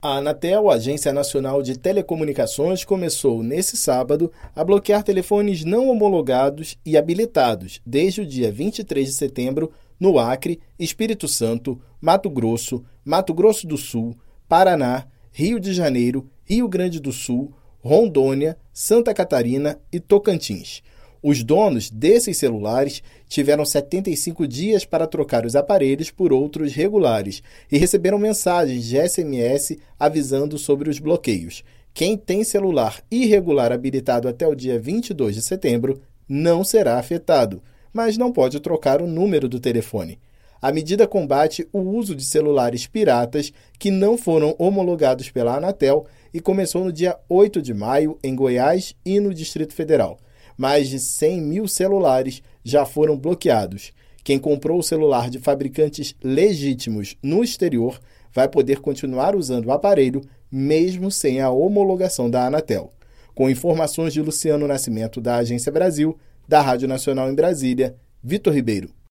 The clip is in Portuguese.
A Anatel, a Agência Nacional de Telecomunicações, começou nesse sábado a bloquear telefones não homologados e habilitados desde o dia 23 de setembro no Acre, Espírito Santo, Mato Grosso do Sul, Paraná, Rio de Janeiro, Rio Grande do Sul, Rondônia, Santa Catarina e Tocantins. Os donos desses celulares tiveram 75 dias para trocar os aparelhos por outros regulares e receberam mensagens de SMS avisando sobre os bloqueios. Quem tem celular irregular habilitado até o dia 22 de setembro não será afetado, mas não pode trocar o número do telefone. A medida combate o uso de celulares piratas que não foram homologados pela Anatel e começou no dia 8 de maio em Goiás e no Distrito Federal. Mais de 100 mil celulares já foram bloqueados. Quem comprou o celular de fabricantes legítimos no exterior vai poder continuar usando o aparelho, mesmo sem a homologação da Anatel. Com informações de Luciano Nascimento, da Agência Brasil, da Rádio Nacional em Brasília, Vitor Ribeiro.